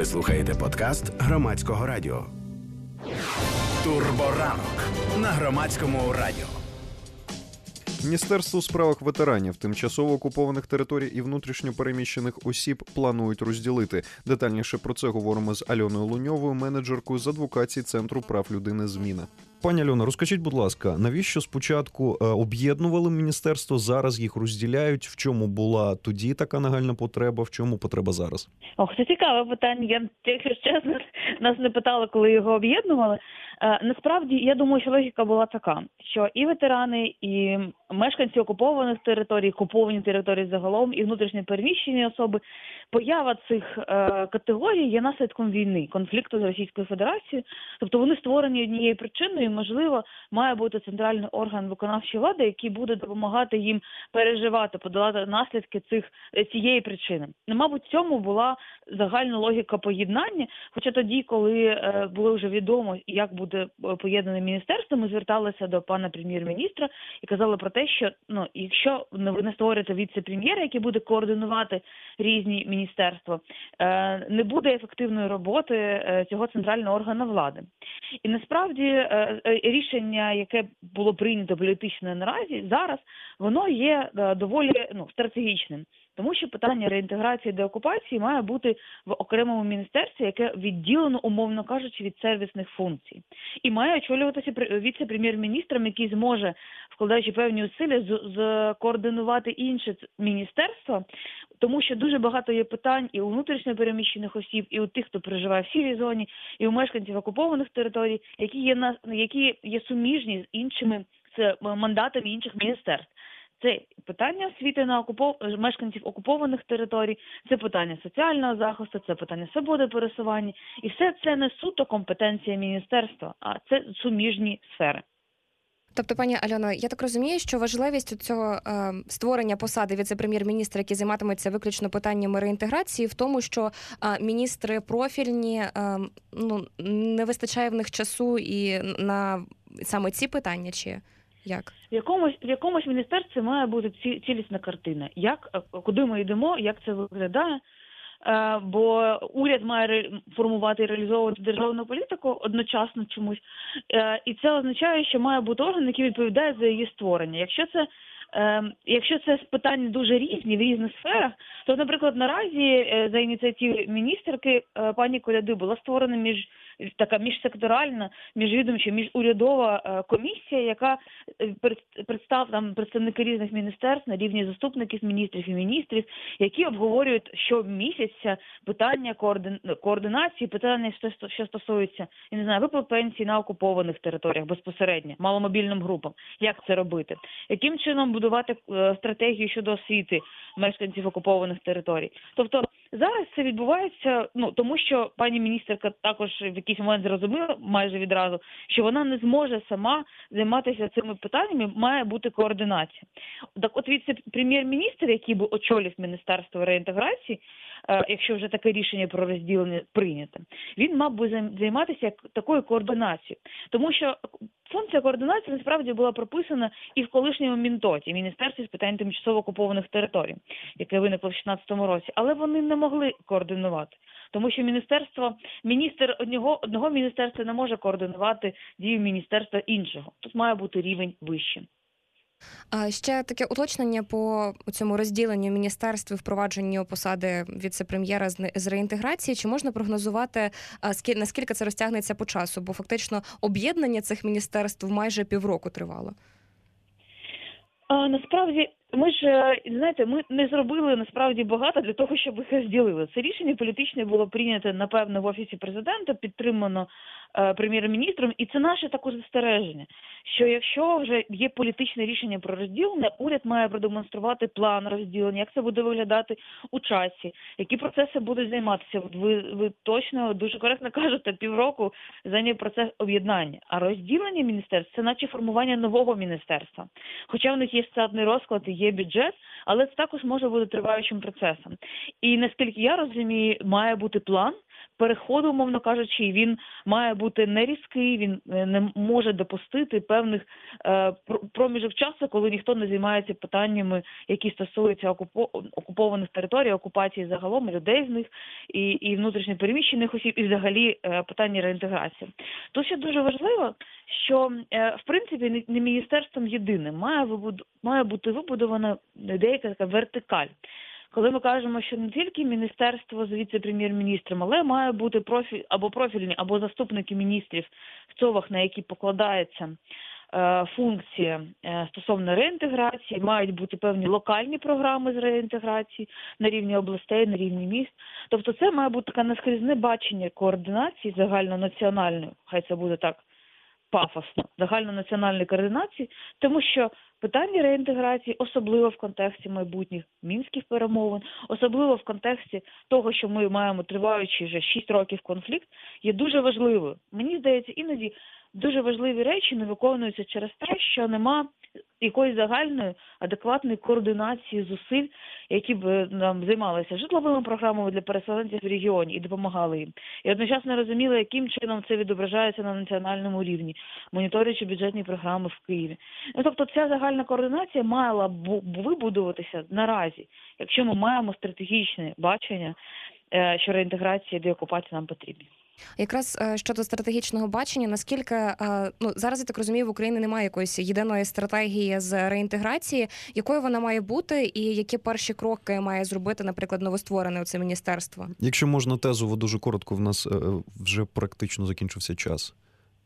Ви слухаєте подкаст Громадського радіо. Турборанок на Громадському радіо. Міністерство у справах ветеранів, тимчасово окупованих територій і внутрішньо переміщених осіб планують розділити. Детальніше про це говоримо з Альоною Луньовою, менеджеркою з адвокації Центру прав людини «Зміна». Пані Альона, розкажіть, будь ласка, навіщо спочатку об'єднували міністерство, зараз їх розділяють? В чому була тоді така нагальна потреба, в чому потреба зараз? Це цікаве питання. Я, якщо чесно, нас не питали, коли його об'єднували. Насправді, я думаю, що логіка була така, що і ветерани, і мешканці окупованих територій, окуповані території загалом, і внутрішньо переміщені особи, поява цих категорій є наслідком війни, конфлікту з Російською Федерацією. Тобто вони створені однією причиною, і, можливо, має бути центральний орган виконавчої влади, який буде допомагати їм переживати, подолати наслідки цієї причини. Мабуть, в цьому була загальна логіка поєднання, хоча тоді, коли було вже відомо, як буде поєднане міністерство, ми зверталися до пана прем'єр-міністра і казали про те, що якщо ви не створюєте віце-прем'єра, який буде координувати різні міністерства, не буде ефективної роботи цього центрального органу влади. І насправді рішення, яке було прийнято політично наразі, зараз, воно є доволі стратегічним. Тому що питання реінтеграції деокупації має бути в окремому міністерстві, яке відділено, умовно кажучи, від сервісних функцій. І має очолюватися віце-прем'єр-міністром, який зможе, вкладаючи певні зусилля, координувати інші міністерства, тому що дуже багато є питань і у внутрішньо переміщених осіб, і у тих, хто проживає в сірій зоні, і у мешканців окупованих територій, які є суміжні з іншими мандатами інших міністерств. Це питання освіти на мешканців окупованих територій, це питання соціального захисту, це питання свободи пересування. І все це не суто компетенція міністерства, а це суміжні сфери. Тобто, пані Альоно, я так розумію, що важливість цього створення посади віце-прем'єр-міністра, які займатимуться виключно питаннями реінтеграції, в тому, що міністри профільні, не вистачає в них часу і на саме ці питання, чи як? В якомусь міністерстві має бути цілісна картина. Куди ми йдемо, як це виглядає. Бо уряд має формувати і реалізовувати державну політику одночасно чомусь. І це означає, що має бути орган, який відповідає за її створення. Якщо це питання дуже різні в різних сферах, то, наприклад, наразі за ініціативи міністерки пані Коляди була створена міжсекторальна, міжвідомча, міжурядова комісія, яка представляє представники різних міністерств на рівні заступників міністрів і міністрів, які обговорюють щомісяця питання координації, питання, що стосуються, виплат пенсій на окупованих територіях безпосередньо, маломобільним групам. Як це робити? Яким чином будувати стратегію щодо освіти мешканців окупованих територій? Тобто зараз це відбувається, тому що пані міністерка також в якийсь момент зрозуміла майже відразу, що вона не зможе сама займатися цими питаннями, має бути координація. Так от віце-прем'єр-міністр, який би очолив Міністерство реінтеграції, якщо вже таке рішення про розділення прийнято, він мав би займатися такою координацією. Тому що функція координації насправді була прописана і в колишньому Мінтоті, Міністерстві з питань тимчасово окупованих територій, яке виникло в 2016 році. Але вони не могли координувати. Тому що міністр одного міністерства не може координувати дію міністерства іншого. Тут має бути рівень вищий. Ще таке уточнення по цьому розділенню міністерств і впровадженню посади віце-прем'єра з реінтеграції. Чи можна прогнозувати, наскільки це розтягнеться по часу? Бо фактично об'єднання цих міністерств майже півроку тривало. Насправді, ми не зробили насправді багато для того, щоб їх розділили. Це рішення політичне було прийнято, напевно, в Офісі Президента, підтримано прем'єр-міністром, і це наше також застереження, що якщо вже є політичне рішення про розділення, уряд має продемонструвати план розділення, як це буде виглядати у часі, які процеси будуть займатися. Ви точно, дуже коректно кажете, півроку зайняв процес об'єднання. А розділення міністерств – це наче формування нового міністерства. Хоча в них є штатний розклад і є бюджет, але це також може бути триваючим процесом. І наскільки я розумію, має бути план переходу, умовно кажучи, і він має бути не різкий, він не може допустити певних проміжок часу, коли ніхто не займається питаннями, які стосуються окупованих територій, окупації загалом, людей з них, і внутрішньо переміщених осіб, і взагалі питання реінтеграції. Тут ще дуже важливо, що, в принципі, не міністерством єдиним має бути вибудована деяка така вертикаль. Коли ми кажемо, що не тільки міністерство з віце-прем'єр-міністром, але має бути профільні, або заступники міністрів в ЦОВах, на які покладається функції стосовно реінтеграції, мають бути певні локальні програми з реінтеграції на рівні областей, на рівні міст. Тобто це має бути таке наскрізне бачення координації загальнонаціональної, хай це буде так пафосно, загальнонаціональної координації, тому що питання реінтеграції, особливо в контексті майбутніх мінських перемовин, особливо в контексті того, що ми маємо триваючий вже 6 років конфлікт, є дуже важливою. Мені здається, іноді дуже важливі речі не виконуються через те, що нема якоїсь загальної, адекватної координації зусиль, які б нам займалися житловими програмами для переселенців в регіоні і допомагали їм. І одночасно розуміли, яким чином це відображається на національному рівні, моніторячи бюджетні програми в Києві. Тобто ця загальна координація мала б вибудуватися наразі, якщо ми маємо стратегічне бачення, що реінтеграція і деокупація нам потрібні. Якраз щодо стратегічного бачення, наскільки, зараз, я так розумію, в Україні немає якоїсь єдиної стратегії з реінтеграції, якою вона має бути і які перші кроки має зробити, наприклад, новостворене оце міністерство? Якщо можна тезово, дуже коротко, в нас вже практично закінчився час.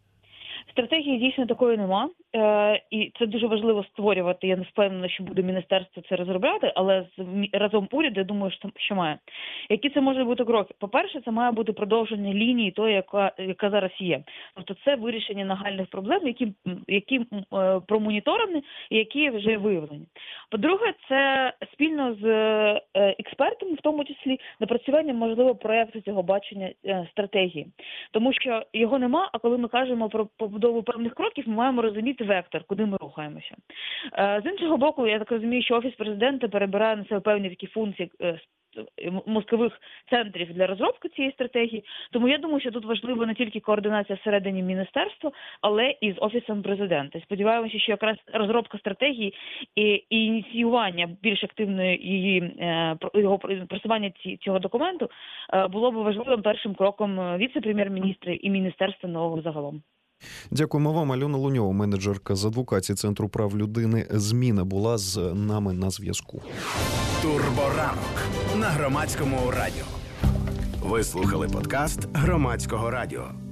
Стратегії дійсно такої нема, і це дуже важливо створювати. Я не впевнена, що буде міністерство це розробляти, але разом уряд, я думаю, що має. Які це можуть бути кроки? По-перше, це має бути продовження лінії тої, яка зараз є. Тобто це вирішення нагальних проблем, які промоніторені і які вже виявлені. По-друге, це спільно з експертами, в тому числі, напрацювання, можливо, проєкту цього бачення стратегії. Тому що його нема, а коли ми кажемо про побудову певних кроків, ми маємо розуміти вектор, куди ми рухаємося. З іншого боку, я так розумію, що Офіс президента перебирає на себе певні такі функції мозкових центрів для розробки цієї стратегії. Тому я думаю, що тут важливо не тільки координація всередині міністерства, але і з Офісом президента. Сподіваємося, що якраз розробка стратегії і ініціювання більш активної його просування цього документу було б важливим першим кроком віце-прем'єр-міністра і міністерства нового загалом. Дякуємо вам. Альона Луньова, менеджерка з адвокації Центру прав людини «Зміна», була з нами на зв'язку. Турборанок на Громадському радіо. Ви слухали подкаст Громадського радіо.